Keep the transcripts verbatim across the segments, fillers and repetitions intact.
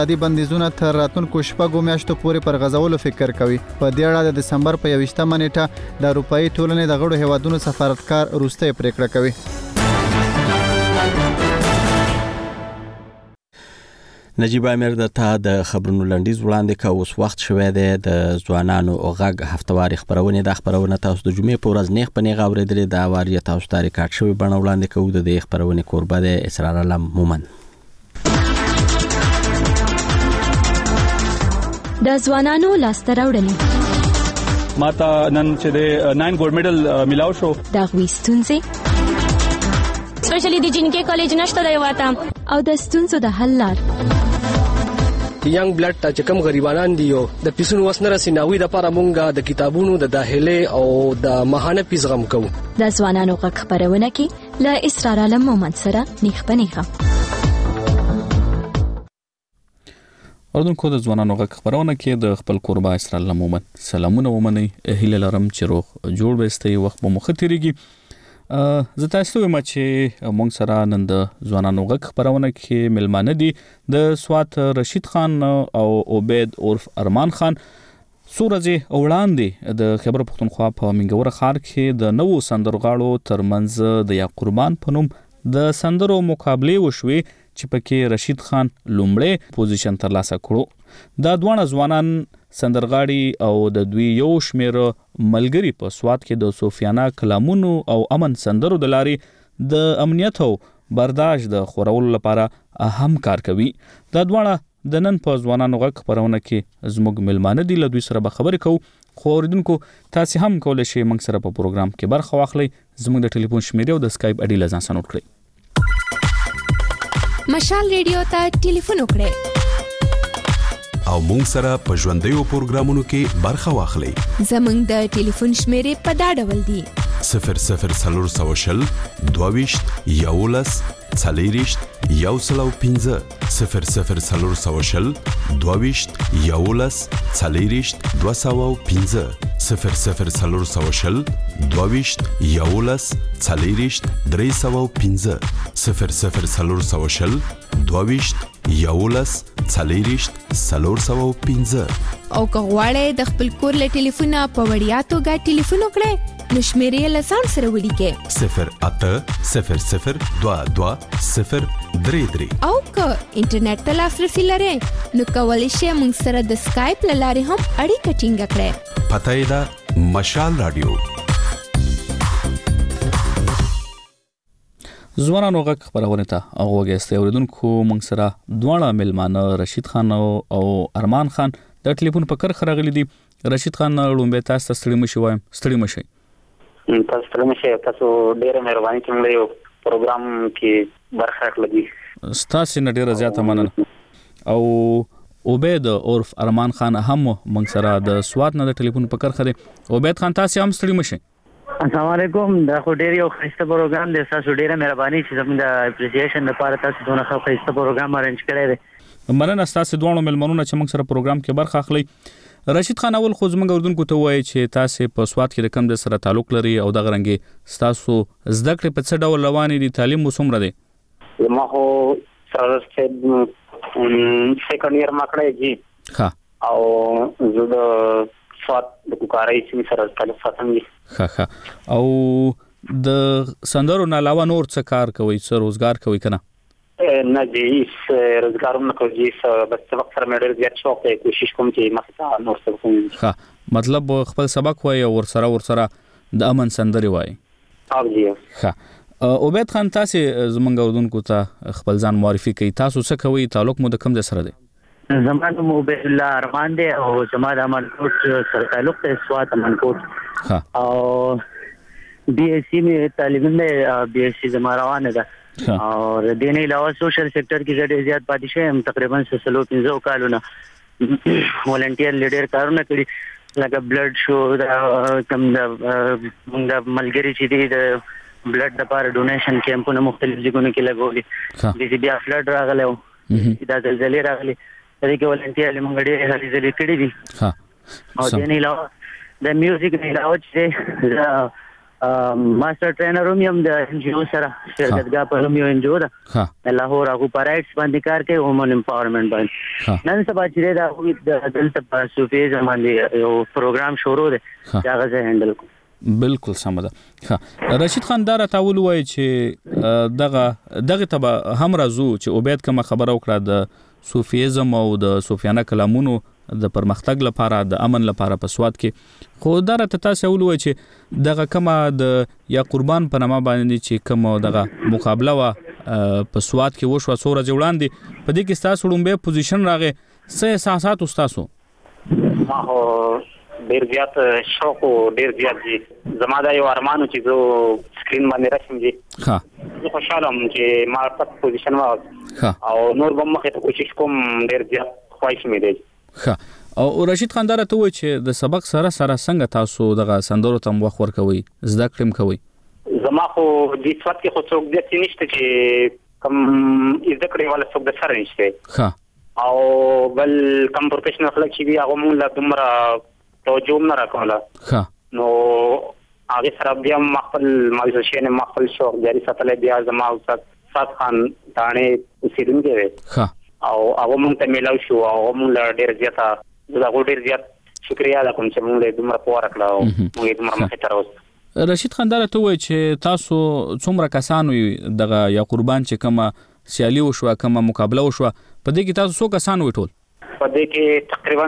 اقتصادي بندیزونه تر راتلونکو شپږو میاشتو پورې پر غځولو فکر کوي. په دې اړه د دسمبر په یوویشتمه نیټه د اروپایي ټولنې د غړو هیوادونو سفارتکار وروستۍ پریکړه کوي. نجیب امیر د تا د خبرونو لنډیز وړاندې کا اوس وخت شوه د ځوانانو غږ هفتواري خبرونه د خبرونه تاسو د جمعې په ورځ نیغ په نیغ اوریدلې د اواریه تاسو ته ریکارډ شوی بڼه وړاندې کوو. د دې خبرونه کوربه د اسرار علم مومن. د ځوانانو لاسته راوړنې ماته نن چې د ناین ګولډ میډل میلاو شو د غوي ستونزې سپیشلی د جنکې کالج نشته دی واته او د ستونزو د حل لار. ینګ بلډ ته کوم غریبانان دي او د پیسونو وسنه رسیناوي د لپاره مونږه د کتابونو د داخله او د ماهانه پیس غم کوو. د ځوانانو غږ خبرونه کې ل اسرار علم مومن سره نیخ پنیخه. اردوونکو د ځوانانو غږ خبرونه کې د خپل کوربه اسرار علم مومن سلامونه ومني. هیله لرم چې روغ جوړ وستي وخت به مخ تیریږي. زه تاسو ته چې مونږ سره نن د ځوانانو غږ خبرونه کې ملمانه دي د سوات رشید خان او عبید عرف ارمان خان. سورځي وړاندې د خبر پښتونخوا په منګور خار کې د نوو سندرغاړو ترمنځ د یا قربان پنوم د سندرو مقابله وشوي چې پکې رشید خان لومړی پوزیشن ترلاسه کړو. دا دوه ځوانان سندرغاړي او د دوی یو شمیر ملګری په سوات کې د صوفیانه کلامونو او امن سندرو د لاري د امنیت او برداشت د خورولو لپاره اهم کار کوي. دا دوه د نن په ځوانانو غږ خبرونه کې زموږ ملمانه دي. له دوی سره به خبرې کوو. خو اوریدونکو تاسو هم کولای شئ موږ سره په پروګرام کې برخه واخلئ. زموږ د ټلیفون شمیره او د اسکایپ اډي لزان سره نوٹ کړئ. مشال ریډیو ته ټلیفون وکړئ او مونږ سره په ژوندیو پروګرامونو کې برخه واخلئ. زموږ د ټلیفون شمیرې په دا ډول دي: صفر صفر څلور سوه شل دوهویشت یولس څلېرویشت یو سل او پنځه صفر صفر څلور سوه شل دوهویشت یولس څلېرویشت دوه سوه او پنځه صفر صفر څلور سوه شل دوهویشت یولس څلېرویشت درې سوه او پنځه صفر صفر څلور سوه شل دوهویشت یولس څلېرویشت څلور سوه او پنځه. او که غواړئ د خپل کور له ټلیفونه په وړیا توګه ټلیفون وکړئ نو شمیرې له ځان سره ولیکئ: صفر اته صفر صفر دوه دوه صفر درې درې. او که انټرنیټ ته لاسرسي لرئ نو کولی شئ موږ سره د سکایپ له لارې هم اړیکه ټینګه کړئ. پته یې ده مشال رادیو. ځوانانو غږ خبرونه ته او وګورئ اوریدونکو موږ سره دواړه ملمانه رشید خان او ارمان خان د ټلیفون په کر خراغلي دي. رشید خان لومبه تاسو ستړي مشي وایم ستړي مشي. تاسو ستړي مشي. تاسو ډېر مهرباني کوم یو پروګرام کې برخه اخلئ. ستاسو نه ډېر زیاته مننه. او عبید عرف ارمان خان هم موږ سره د سوات نه د ټلیفون په کر خره. عبید خان تاسو هم ستړي مشي. السلام علیکم. دا خو ډیر یو خسته پروګرام دی. تاسو ډیره مهرباني چې زموږ د اپریشیشن لپاره تاسو دونه ښه خسته پروګرام ارنج کړی دی. مننه تاسو دوه ملمنونه چې موږ سره پروګرام کې برخه اخلي. رشید خان اول خو زموږ اردوونکو ته وایي چې تاسو په سوات کې د کم د سره تعلق لري او د غرنګي تاسو زده کړې په څه ډول روانې دي؟ تعلیم وسومره دی؟ ما هو سره سیکنډ ایئر ما کړی جی. ها. او زه د سوات د کوکارای سیمې سره تعلق ساتم جی. ها ها. او د سندرو نه علاوه نور څه کار کوي؟ څه روزګار کوي کنه؟ نه جی روزګار نه کوي. بس وخت سره مې ډېر زیات شوق دی. کوشش کوم چې مخته نور څه وکړم. ها. مطلب خپل سبق وایي او ورسره ورسره د امن سندري وایي. او جی. ها. عبید خان تاسو زمونږ اردوونکو ته خپل ځان معرفي کوي. تاسو څه کوي؟ تعلق مو د کوم ځای سره دی؟ زما نوم عبید الله ارمان دی او زما د امنکوټ سره تعلق دی. سوات امنکوټ. ها. او بی ایس سی می تعلیم نه بی ایس سی زما روانه ده. اور د دې نه علاوه سوشل سېکټر کې ډېر زیات پاتې شوم. تقریبا سلو پنځه کالونه ولنټیر لیډر کارونه کړی لکه بلډ شو دا کوم د موږ د ملګری چې دی د بلډ لپاره ډونیشن کیمپونه مختلف ځایونو کې لګولي. د دې بیا فلډ راغلی او دا زلزلې راغلي. د دې کې ولنټیر موږ ډېر هلې ځلې کړي دي. او د دې نه علاوه د میوزیک نه علاوه چې ماستر ټرینر هم یم د ان جی او سره شرکتګاه په نوم یو ان جی او ده د لاهور هغه په رائټس باندې کار کوي وومن امپاورمنټ باندې نن سبا چې دا د دلته په صوفیزم باندې یو پروګرام شروع دی چې هغه زه هندل کوم. بالکل سم ده. ها رشید خان دار تاول وای چې دغه دغه تبع هم راځو چې عبید کوم خبره وکړه د صوفیزم او د صوفیانه کلامونو د پرمختګ لپاره د امن لپاره په سواد کې خو دا راته تاسو ولوي چې دغه کما د یا قربان په نامه باندې چې کوم دغه مقابله وا په سواد کې وشو څوره جوړاندې په دې کې تاسو لومبه پوزیشن راغې څه احساسات تاسو؟ ما هو ډیر زیات شوق او ډیر زیات دي زما دا یو ارمانو چې زه سکرین باندې راشم دي. ها زه خوشاله یم چې ما په پوزیشن وا او نور به مخه ته کوشش کوم ډیر زیات خواهش مې دی. ها او رشید خان دار ته وای چې د سبق سره سره څنګه تاسو دغه سندرو تم وخت ورکوي زده کړم کوي؟ زما خو د سواد کې خو څوک دې نشته چې کوم زده کړې ولا څوک د سره نشته. ها او بل کوم پروفیشنل خلک چې بیا هغه مونږ لا دومره توجه نه راکوله. ها نو هغه سره بیا خپل موضوع شنه خپل شوق جاری ساتلې بیا زما استاد صاد خان دانه اوسیدونکي وي. ها او هغه مونږ ته ملاو شو او مونږ ډېر زیاته دا ډېر زیات شکریا ده کوم چې مونږ له دومره پوره کړو مونږ دومره مخه تر اوسه. رشید خان دار ته وای چې تاسو څومره کسانو دغه یا قربان چې کومه سیالي وشو کومه مقابله وشو په دې کې تاسو څو کسان وټول؟ په دې کې تقریبا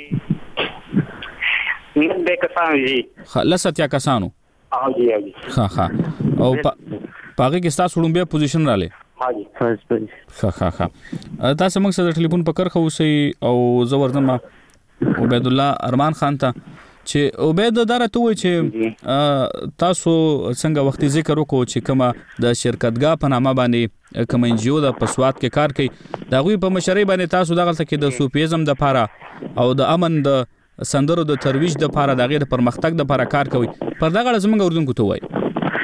جی نبه کسان جی لساتیا کسانو. ها جی ها جی ها ها او پاګه کې تاسو لومبه پوزیشن را لې؟ ها جی فرست پوزیشن. ها ها ها تاسو موږ سره ټلیفون پکړ خو سي او زوردن عبید الله ارمان خان ته چې عبید دار ته وای چې تاسو څنګه وخت ذکر وکړو چې کومه د شرکتګاه په نامه باندې کوم ان جی او د پسواد کې کار کوي دا غوي په مشرۍ باندې تاسو دغه کې د صوفیزم د پاره او د امن د سندرو د ترویج د پاره د غیر پرمختګ د پاره کار کوي پر دغه زمونږ اردوونکو ته وای.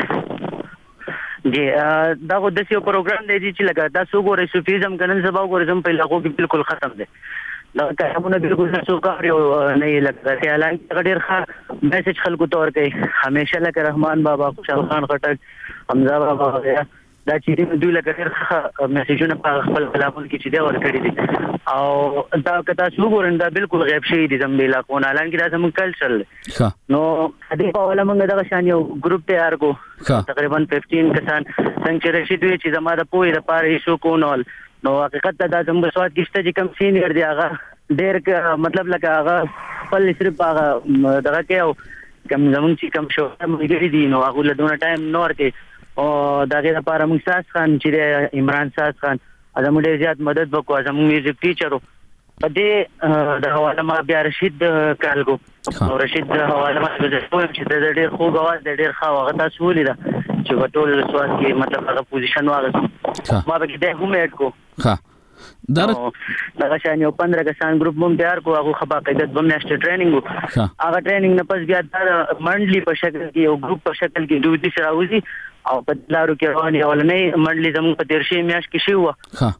جی دا غو د یو پروګرام دی چې لګا تاسو ګورئ صوفیزم کنن سبا ګورئ زم په علاقو کې بالکل ختم دی دا کارونه بالکل نه څو کار یو نه لګا اعلان ډیر ښه میسج خلکو تور کوي همیشه لکه رحمان بابا خوشحال خان خټک حمزه بابا دا چې دوی لکه ډیر ښه میسجونه په خپل کلامونو کې چې دی ورکړي دي او دا کته څو ګورن دا بالکل غیب شي دي زم د علاقو نه اعلان کې دا زموږ کلچر نو دې په ولا موږ دا شان یو ګروپ تیار کو تقریبا پنځه کسان څنګه چې رشید وی چې زما د پوهې لپاره یې شو کونول نو حقیقت دا زموږ سواد کېشته چې کم سینیئر دی هغه ډېر مطلب لکه هغه خپل صرف هغه دغه کې او کم زموږ چې کم شو موږ دي نو هغه له دونه ټایم نور کې او دغه لپاره موږ ساس خان چې عمران ساس خان زموږ ډېر زیات مدد وکړو زموږ میوزیک ټیچر په دې د حواله ما بیا رشید کالګو او رشید د حواله ما د چې د ډېر خوږ اواز د ډېر ښه هغه تاسو ولیدا چې په ټول سواد کې مطلب هغه پوزیشن واغسته ما به کې هم اډ کو ها در دا شان یو پندرہ کسان ګروپ مونږ تیار کو هغه خبا قیدت بم نشته ټریننګ هغه ټریننګ نه پس بیا د منډلی په شکل کې یو ګروپ په شکل کې دوی دي سراوزي او په لارو کې رواني اولنې منډلی زموږ په تیرشي میاش کې شو ها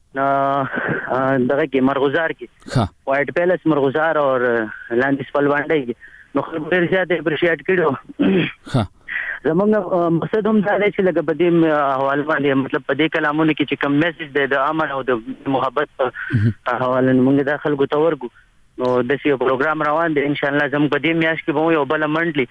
دغه کې مرغزار کې ها وایټ پیلس مرغزار او لاندې سپلوانډي کې نو خبر ډیر زیات اپریشیټ کړو ها زمونږ مقصد هم دا دی چې لکه په دې حواله باندې مطلب په دې کلامونو کې چې کوم میسج دی د امن او د محبت په حواله موږ د خلکو ته ورکو نو د یو پروګرام روان دی ان شاء الله زموږ په دې میاش کې به یو بل منډلی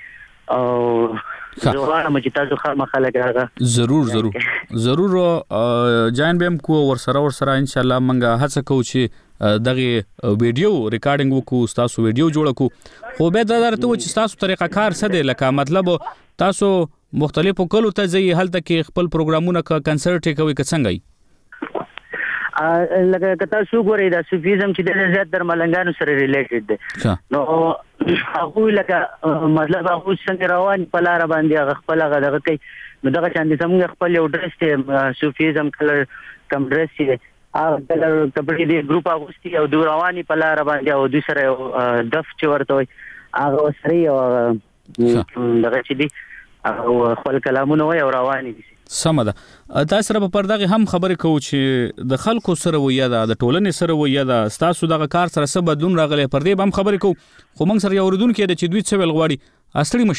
او زوړه مچ تاسو خامخا لګاغه ضرور ضرور ضرور جاین بهم کو ور سره ور سره ان شاء الله منګه هڅه کوو چې دغه ویډیو ریکارډینګ وکړو تاسو ویډیو جوړ کړو خو به دا درته و چې تاسو طریقه کار څه دی لکه مطلب تاسو مختلفو کلو ته ځي هلته کې خپل پروګرامونه کا کنسرت کوي که څنګه ای لکه کته شو ګورې دا صوفیزم چې د زیات در ملنګانو سره ریلیټډ دی نو هغه لکه مطلب هغه څنګه روان په لار باندې خپل هغه دغه کوي نو دغه چاندې څنګه خپل یو ډریس ته صوفیزم کلر کم ډریس دی هغه کلر کپړې دی ګروپ اغوستي او دوه رواني په لار باندې او دوی سره دف چې ورته وي هغه سره یو دغه چې دی او خپل کلامونه وای او رواني دي سم ده. تاسو سره په پردغه هم خبرې کوو چې د خلکو سره ویا ده د ټولنې سره ویا ده تاسو دغه کار سره څه بدلون راغلی پر دې هم خبرې کوو خو موږ سره یو ردون کې د چې دوی څه ویل غواړي اصلي مشي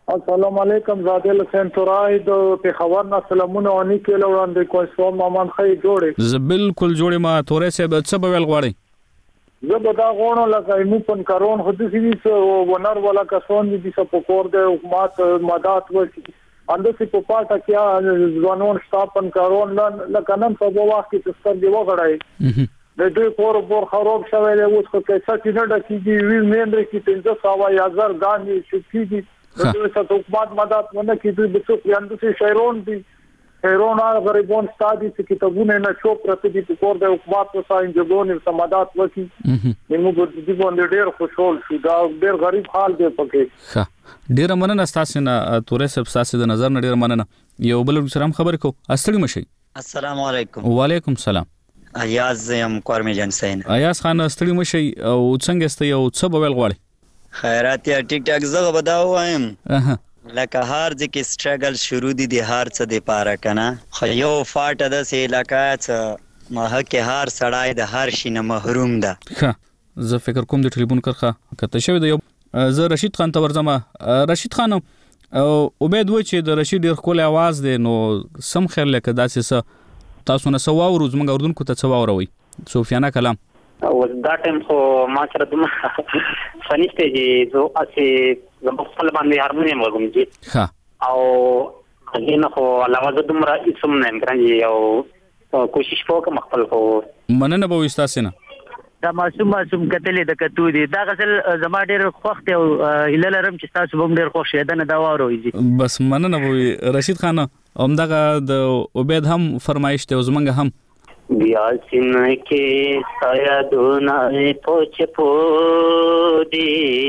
السلام علیکم زادل حسین تورای د پیښور نه سلامونه ونی کله وړاندې کوم مامان خی جوړې ز بالکل جوړې ما تورې سه څه به ویل غواړي زه به دا غوڼو لکه مو پن کارون حدثي دي ونر ولا کسون دي څه په کور د حکومت مدات ورسي انده سي په پاټه کې ځوانون شتاپن کارون لکه نن په وخت کې تستر دی وغړای د دوی کور بور خراب شوی دی اوس خو پیسې کې نه ډکیږي وی مېندر کې پنځه سوه هزار ګاندي شپې دي د څه حکومت مدد ونه کیږي د څو یاندو سي شهرون دي شهرون غریبون ستادي چې کتابونه نه چوپ راته دي په کور د حکومت په ساين جوړون په مدد وکي موږ د دې باندې ډېر خوشحال شو دا ډېر غریب حال دی پکې ښه ډېر مننه تاسو نه تورې سب تاسو د نظر نه ډېر مننه یو بل سره خبر کو استړي مشي السلام علیکم وعلیکم السلام ایاز یم کورمی جان سین ایاز خان استړي مشي او څنګه است یو څه بویل غواړي خیرات یا ټیک ټاک زغه بداو وایم لکه هر ځکه سټرګل شروع دي د هر څه د پاره کنه خو یو فاټه د سې علاقات مه کې هر سړای د هر شي نه محروم ده ښه زه فکر کوم د ټلیفون کرخه کته شوی د یو زه رشید خان ته ورځم رشید خان او امید و چې د رشید ډیر خپل आवाज دی نو سم خیر لکه داسې څه تاسو نه سوا ورځ موږ اردن کو ته سوا وروي سفیانه کلام او دا ټیم خو ما سره دومره فنیسته چې زه اسی زما خپل باندې هارمونیم وګم چې ها او دغه خو علاوه دومره اسم نه امکان یو کوشش وکم خپل خو مننه به وستاسنه دا معصوم معصوم کتلې د کتو دي دا غسل زما ډېر خوښ ته او هلل رم چې تاسو به ډېر خوښ شه دا نه دا وروي بس مننه به رشید خان همدغه د عبید هم فرمایش ته زمنګ هم بیا سین کې سایه دونه پوچ پودي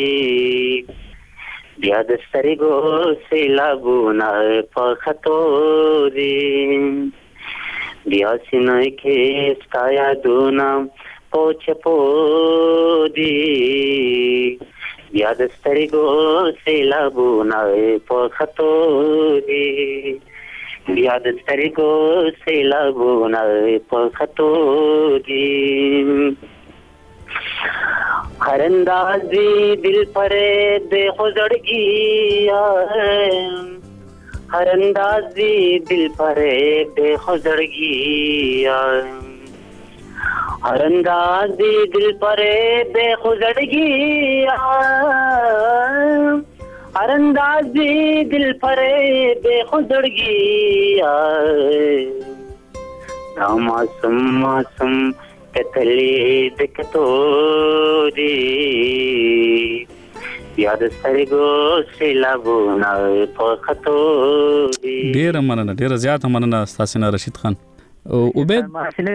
بیا د سترګو سیلابونه په خطو دي بیا سین کې سایه دونه پوچ پودي بیا د سترګو سیلابونه په خطو دي بیا د سترګو سیلابونه په خطو دي هر اندازې دل پرې د خوځړګي هر اندازې دل پرې د خوځړګي هر اندازې دل پرې د خوځړګي هر اندازې دل پرې بے خودړګي دا معصوم معصوم کتلې د کتو دي بیا د سترګو سیلابونه په خطو دي ډېر مننه ډېر زیات مننه تاسو نه رشید خان او عبید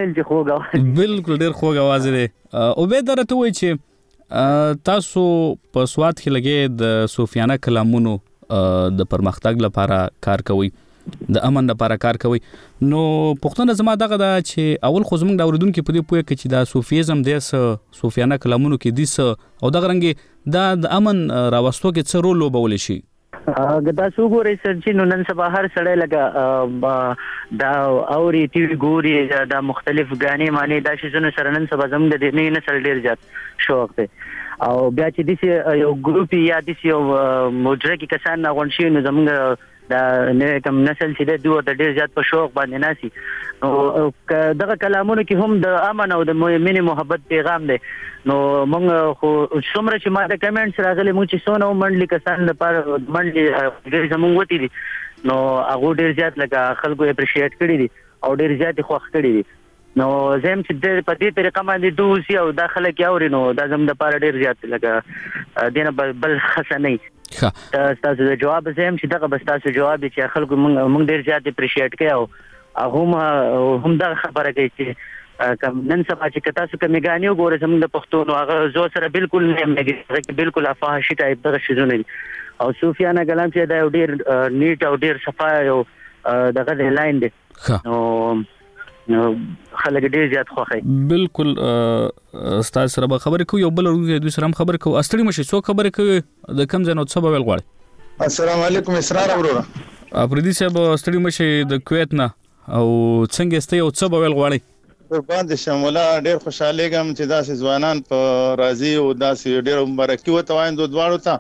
بالکل ډېر خوږ आवाज دی عبید درته وای چې تاسو په سواد کې لګي د سفیانه کلامونو د پرمختګ لپاره کار کوي د امن لپاره کار کوي نو پښتون زما دغه دا چې اول خو زموږ د اوریدونکو په دې پوهه کې چې دا صوفیزم د سفیانه کلامونو کې دي او دغه رنګ دا د امن راوستو کې څه رول لوبول شي دا څو ګوري سرچې نو نن سبا هر سړی لګا دا اوري ټي وي ګوري دا مختلف غانې معنی دا شي زنه سره نن سبا زموږ د دې نه سره ډیر زیات شوق دی او بیا چې دې یو ګروپ یا دې یو مجره کې کسان نه غونډ شي نو زموږ دا نه کوم نسل چې د دوه د ډیر زیات په شوق باندې ناسي او دغه کلامونو کې هم د امن او د مینې محبت پیغام دی نو موږ خو څومره چې ما د کمنټس راغلي موږ چې سونه منډلي کسان لپاره منډلي ډیر زموږ وتی دي نو هغه ډیر زیات لکه خلکو اپریشیټ کړی دي او ډیر زیات خوښ کړی دي نو زم چې د په دې طریقه باندې دوسی او داخله کې اوري نو دا زم د لپاره ډیر زیات لکه دینه بل حسنه ښه تاسو د جواب زم چې دغه بس تاسو جواب چې خلکو موږ ډیر زیات اپریشیټ کوي او هم هم دا خبره کوي چې کوم نن سبا چې تاسو کوم غانیو ګوره زموږ د پښتون هغه زو سره بالکل نه مګي بالکل افاحشي ټایپ دغه شیزونه دي او صوفیانه کلام چې دا ډیر نیټ او ډیر صفای او دغه لاین دي نو نو خلک ډیر زیات خوښي بالکل استاد سره خبرې کوي یو بل ورته د سره خبرې کوي استړي مشي څو خبرې کوي د کم ځنو څه بویل غواړي السلام علیکم اسرار وروره افریدي صاحب استړي مشي د کویت نه او څنګه ستې او څه بویل غواړي قربان دي شمولا ډیر خوشاله ګم چې داسې ځوانان په راضي او داسې ډیر مبارکي وته وایم دوه دواړو ته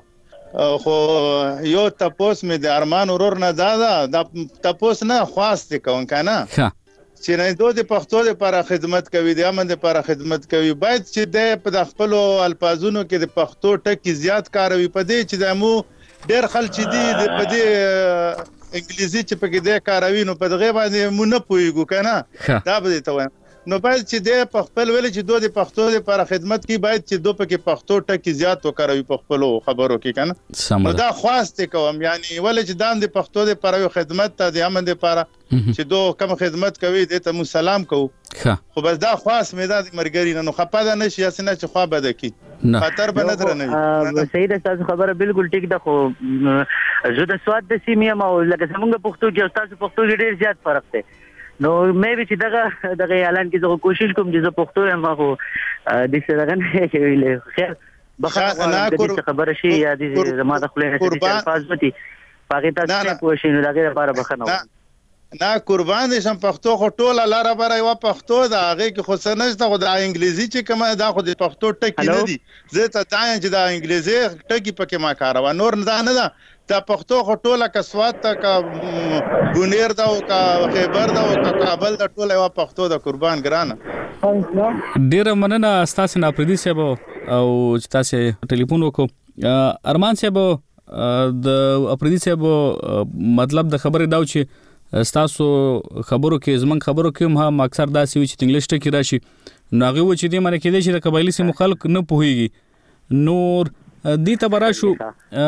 خو یو تپوس مې د ارمان ورور نه دادا د تپوس نه خواست کوم کنه چې نه دوی د پښتو لپاره خدمت کوي د امن لپاره خدمت کوي باید چې د په خپل الفاظونو کې د پښتو ټکی زیات کاروي په دې چې د مو ډېر خلک دي په دې انګلیزي چې په کې د کاروي نو په دغه باندې مو نه پويګو کنه دا به ته وایم نو باید چې د خپل ویل چې دوی د پښتو لپاره خدمت کوي باید چې دوی په کې پښتو ټکی زیات وکړي په خپل خبرو کې کنه نو دا خواسته کوم یعنی ول چې دام د پښتو لپاره خدمت ته د امن لپاره چې دوی کوم خدمت کوي د ته سلام کو خو بس دا خواست مې د مرګري نو خپاده نشي اسنه چې خوا بده کی خطر به نظر نه صحیح ده تاسو خبره بالکل ټیک ده خو زه د سواد د سیمه او لکه څنګه پښتو کې تاسو پښتو کې ډیر زیات فرق دی نو مې به چې دغه دغه اعلان کې زه کوشش کوم چې زه پښتو یم خو د څه دغه نه کوي خیر بخښه نه خبره شي یا د زما د خلینو چې الفاظ وتی پاګه تاسو کوشش نه راغی لپاره بخښنه نه قربان شم پښتو خو ټوله لاره بره یو پښتو دا هغه کې خو سنشته خو د انګلیزي چې کومه دا خو د پښتو ټکی نه دي زه ته دا چې د انګلیزي ټکی پکې ما کاروا نور نه نه ده دا پښتو خو ټوله کسوات ته کا ګونیر دا او کا خیبر دا او کا کابل دا ټوله یو پښتو د قربان ګرانه ډیر مننه تاسو نه پردي سبا او تاسو ټلیفون وکړو ارمان صاحب د اپریدي صاحب مطلب د خبرې داو چې تاسو خبرو کې زمون خبرو کې هم اکثر داسې وي چې انګلیش ټکی راشي نو هغه و چې دې معنی کې دي چې د قبایلی سیمو خلک نه پوهیږي نور دې ته برا شو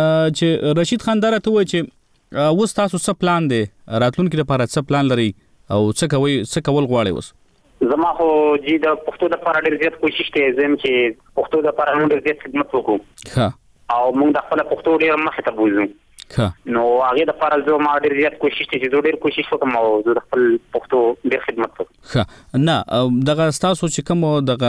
چې رشید خان درته و چې اوس تاسو څه پلان دی راتلونکي لپاره څه پلان لري او څه کوي څه کول غواړي اوس زما خو جی د پښتو لپاره ډېر زیات کوشش کوي زم چې پښتو لپاره موږ ډېر زیات خدمت وکړو ها او موږ د خپل پښتو ډېر مخه ته بوزو نو هغه د لپاره زه ما ډېر زیات کوشش کوي چې ډېر کوشش وکم او زه د خپل پښتو ډېر خدمت وکړم ها نه دغه تاسو چې کوم دغه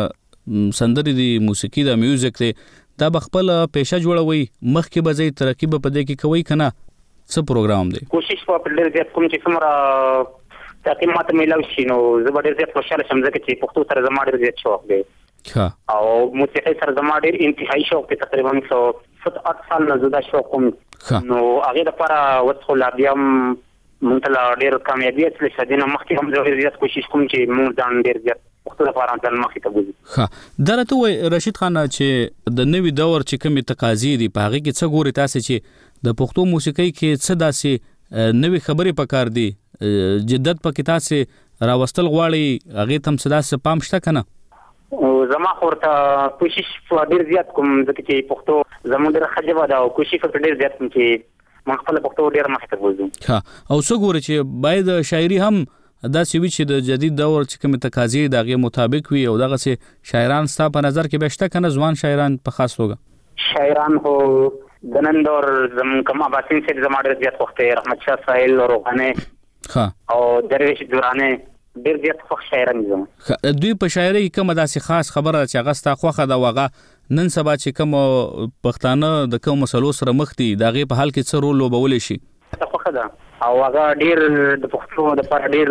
سندري دی موسیقي د میوزیک دی دا بخپل پیشه جوړوي مخکې به زی ترکیب په دې کې کوي کنه څه پروګرام دی کوشش په ډېر زیات کوم چې څومره تاکي ماته ملاوي شي نو زه ډېر زیات خوشاله شم ځکه چې پښتو سره زما ډېر زیات شوق دی ها او موسیقي سره زما ډېر انتهایی شوق دی تقریبا څو ست اټ سال نه زدا شوق کوم نو هغه د لپاره وڅخو لا بیا مونږ ته ډېر کامیابی اصلي شدینه مخکې هم ډېر زیات کوشش کوم چې مونږ ځان ډېر زیات پښتو لپاره ځان مخکې ته بوزو ها درته وای رشید خان چې د نوي دور چې کومي تقاضې دي په هغه کې څه ګوري تاسو چې د پښتو موسیقي کې څه داسې نوي خبرې پکار دي جدت پکې تاسو راوستل غواړي هغه تم صدا څه پام شته کنه زما خورته کوشش ډیر زیات کوم ځکه چې پښتو زموږ د خجبه دا او کوشش ډیر زیات کوم چې ما خپل پښتو ډیر مخ ته بوزم ها او څو ګوره چې باید شاعري هم دا سوي چې د جدید دور چې کوم تقاضې دغه مطابق وي او دغه سي شاعران ستا په نظر کې بهشته کنه ځوان شاعران په خاص توګه شاعران هو د نن دور زموږ کوم اباسین سي زما ډیر زیات وخت رحمت شاه سایل روغانه ها او درویش دورانه ډیر زیات خوښ شاعران دي دوی په شاعري کې کومه داسې خاص خبره چې هغه ستا خوخه دا وغه نن سبا چې کوم پښتانه د کوم مسلو سره مخ دي دغه په حال کې څه رول لوبول شي خوخه ده او هغه ډیر د پښتو د پر ډیر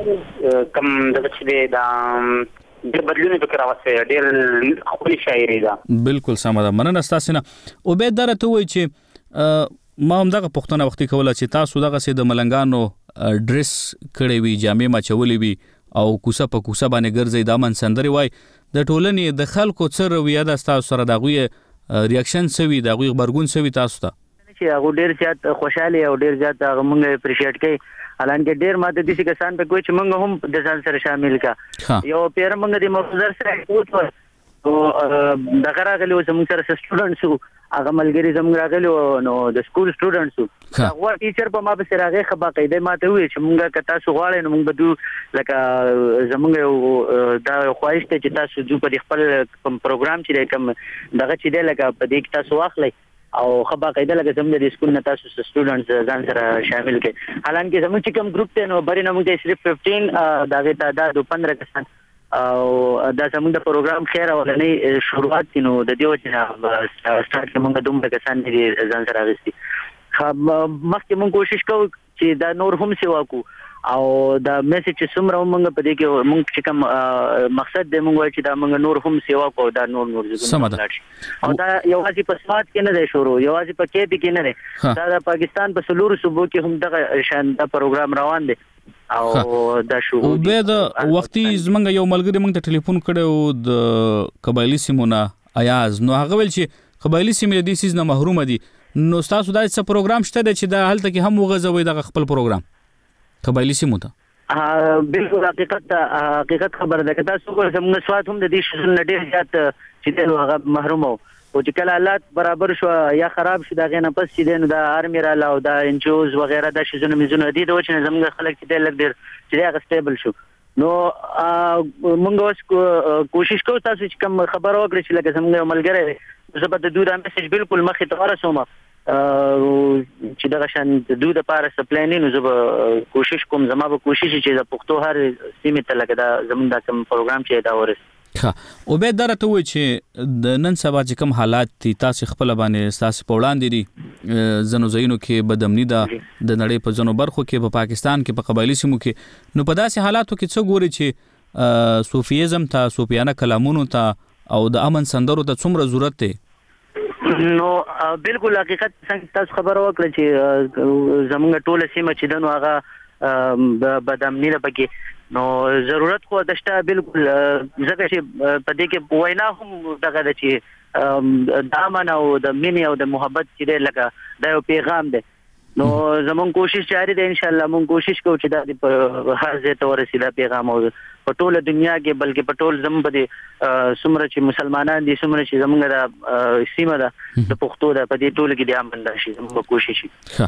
کم د چې دا ډیر بدلونه فکر راوځي ډیر خپل شاعري ده بالکل سم ده مننه تاسو نه او به درته وای چې ما هم دغه پښتنه وختي کوله چې تاسو دغه سي د ملنګانو ډریس کړي وي جامې ما چولې وي او کوسه په کوسه باندې ګرځي دا من سندري وای د ټولنې د خلکو څر رویه د تاسو سره دغه ریاکشن سوي دغه خبرګون سوي تاسو ته چې هغه ډیر زیات خوشاله او ډیر زیات هغه مونږ اپریشیټ کوي حالانکه ډیر ماته د څه کسان په کوم چې مونږ هم د ځان سره شامل کا یو پیر مونږ د مفزر سره وته او دغه راغلی و زموږ سره سټوډنټس هغه ملګری زموږ راغلی نو د سکول سټوډنټس هغه ټیچر په ما به سره هغه خبره قاعده ماته وی چې مونږه کتا سو غواړي نو مونږ بدو لکه زموږ دا خواهش ته چې تاسو جو په خپل پروګرام چې کوم دغه چې دی لکه په دې کې تاسو واخلئ او خبره قاعده لکه زموږ د سکول نه تاسو سټوډنټس ځان سره شامل کړئ حالانکه زموږ چې کوم ګروپ ته نو بری نه مونږ صرف پندرہ دغه تعداد پندرہ کسان او دا زموږ د پروګرام خیر اولنې شروعات کینو د دیو چې سٹارټ موږ دومره کسان دي ځان سره غوښتي مخکې موږ کوشش کوو چې دا نور هم سیوا کو او دا میسج چې څومره موږ په دې کې موږ چې کوم مقصد دې موږ وایي چې دا موږ نور هم سیوا کوو دا نور نور سمه او دا یوازې په سواد کې نه دی شروع یوازې په کې کې نه دی دا د پاکستان په سلور صوبو کې هم دغه شان دا پروګرام روان دی او دا شو او به د وختي زمنګ یو ملګری موږ ته ټلیفون کړو د قبایلی سیمونه ایاز نو هغه ویل چې قبایلی سیمې د دې سیز نه محروم دي نو تاسو دا څه پروګرام شته چې دا هلته کې هم وغځوي د خپل پروګرام قبایلی سیمو ته ها بالکل حقیقت حقیقت خبر ده کته څو کوم سواد هم د دې شزن ډیر زیات چې ته هغه محروم او چې کله حالات برابر شو یا خراب شو دا غنه پس چې د آرمي را لاو دا انجوز وغیرہ د شزن مزونه دي د وچنه زموږ خلک چې لګ ډیر چې هغه سټیبل شو نو موږ اوس کوشش کوو تاسو چې کوم خبر وکړي چې لکه زموږ ملګری زبر د دوه میسج بالکل مخې ته ورسوم چې دا شان د دوه لپاره سپلای نه زه به کوشش کوم زما به کوشش چې د پښتو هر سیمه ته لګا د زموږ د کوم پروګرام چې دا ورس ها او به درته وای چې د نن سبا چې کوم حالات دي تاسو خپل باندې تاسو په وړاندې دي زنو زینو کې بدامنی ده د نړۍ په زنو برخو کې په پاکستان کې په قبایلی سیمو کې نو په داسې حالاتو کې څه ګوري چې صوفیزم ته صوفیانه کلامونو ته او د امن سندرو ته څومره ضرورت دی نو بالکل حقیقت څنګه تاسو خبر وکړه چې زمونږ ټوله سیمه چې دنو هغه بدامنی ده پکې نو ضرورت خو دشته بالکل ځکه چې په دې کې وینا هم دغه د چې د امن او د مینې او د محبت چې لکه دا یو پیغام دی نو زمون کوشش جاری ده ان شاء الله مون کوشش کوو چې دا په هر ځای ته ورسېدا پیغام او په ټوله دنیا کې بلکې په ټول زموږ په سمره چې مسلمانان دي سمره چې زموږ د سیمه ده د پښتو ده په دې ټوله کې د امن راشي زموږ کوشش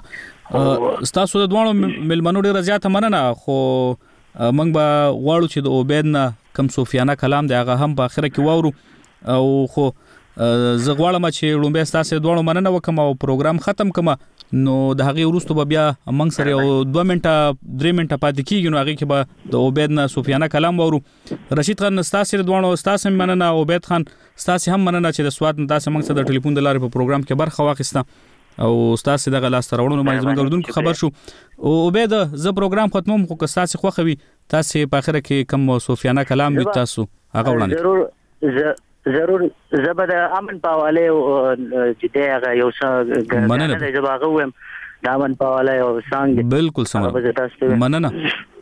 ښه تاسو د دوه ملمنو ډیر زیاته مننه خو موږ به غواړو چې د عبید نه کم صوفیانه کلام دی هغه هم په اخره کې واورو او خو زه غواړم چې لومبه تاسو دوه مننه وکم او پروګرام ختم کما نو د هغه وروسته به بیا موږ سره یو دوه منټه درې منټه پاتې کیږي نو هغه کې به د عبید نه صوفیانه کلام وورو رشید خان تاسو دوه تاسو مننه عبید خان تاسو هم مننه چې د سواد تاسو موږ سره د ټلیفون د لارې په پروګرام کې برخه واخیسته او تاسو دغه لاس ترورونو باندې زموږ اردوونکو خبر شو او عبید ز پروګرام ختموم خو تاسو خوخوي تاسو په اخره کې کوم صوفیانه کلام وي تاسو هغه وړاندې ضرور ضرور زبر امن پاواله چې دا یو څه مننه د زباغه ويم د امن پاواله او څنګه بالکل سم مننه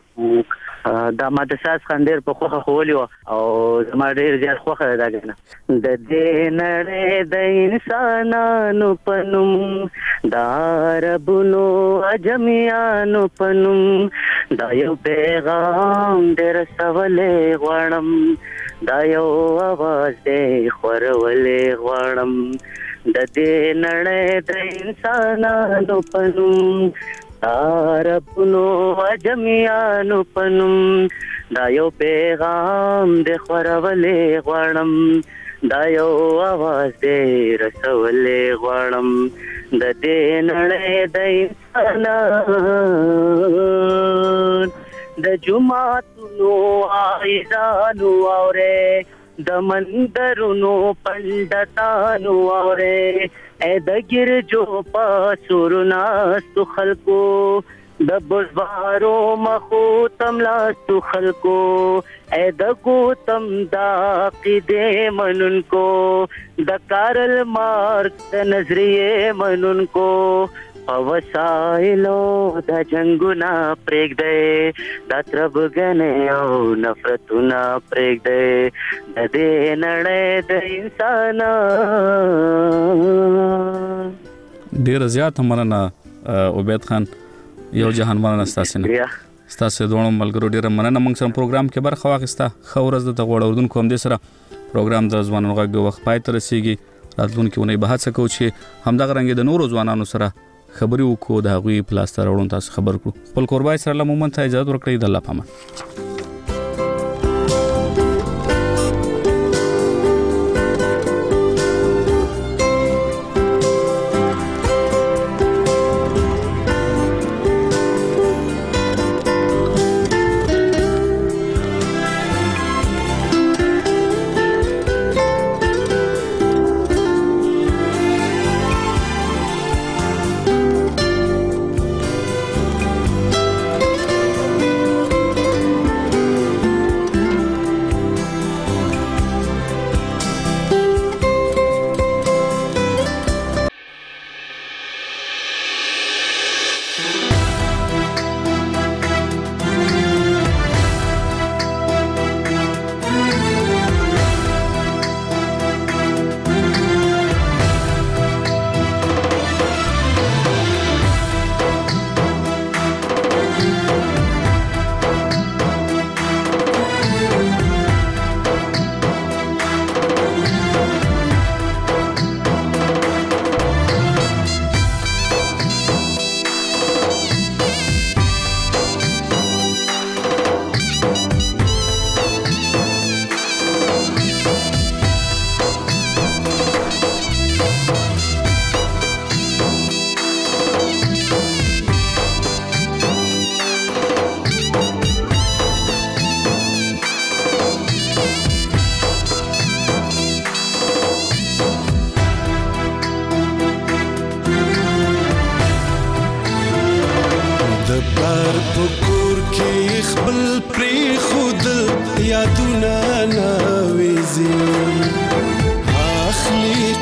دا ماته ساس خندیر په خوخه خولیو او زما ډیر زیات خوخه ده کنه د دې نړۍ د انسانانو پنوم دا ربونو اجمیانو پنوم دا یو پیغام ډیر سوالې غواړم دا یو आवाज دې خورولې غواړم د دې نړۍ د انسانانو پنوم ربونو اجمیانو پنوم دا یو پیغام د خورولې غواړم دا یو आवाज دې رسولې غواړم د دې نړۍ د انسانانو د جمعتونو آیزانو اوره د مندرونو پندتانو اوره اے د ګرجو پاسورنا سو خلقو د بزوارو مخو تملا خلکو اے د ګوتم دا قیدې منونکو د کارل مارک د نظریه منونکو وسایلو د جنگونه پرېګ دی د تربګنې او نفرتونه پرېګ دی د دې نړۍ د انسانانو ډیر زیات مننه عبید خان یو جهان مننه تاسو نه تاسو دوه ملګرو ډیر مننه موږ سره پروګرام کې برخه واخیسته خو ورځ د غوړ اردن کوم دې سره پروګرام د ځوانانو غږ وخت پای ته رسیږي راتلونکي ونې به هڅه کوو چې همدغه رنګ د نورو ځوانانو سره خبري وکړو د هغوی پلاستر وړون تاسو خبر کړو خپل قربای سره لمومن ته اجازه ورکړئ د الله پامان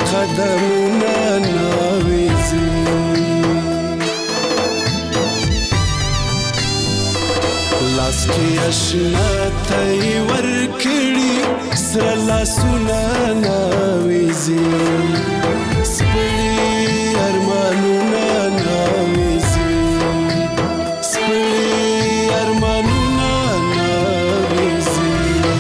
قدمونه ناویزي لاس کې اشنا تی ورکړي سره لاسونه ناویزي سپړي ارمانونه ناویزي سپړي ارمانونه ناویزي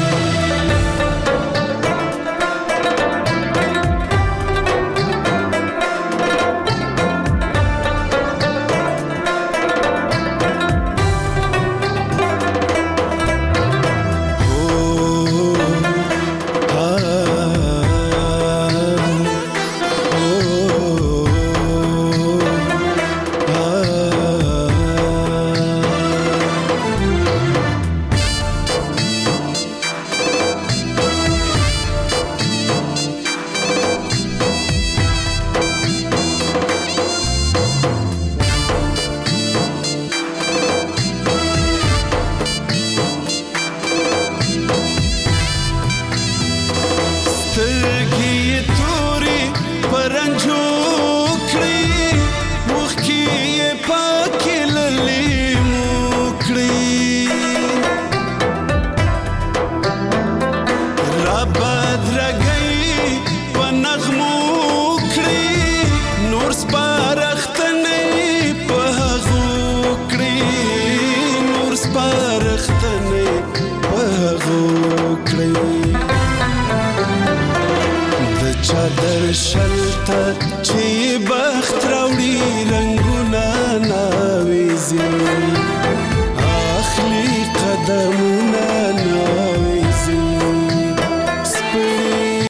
چادر شلته چې بخت راوړي رنگونه ناویزي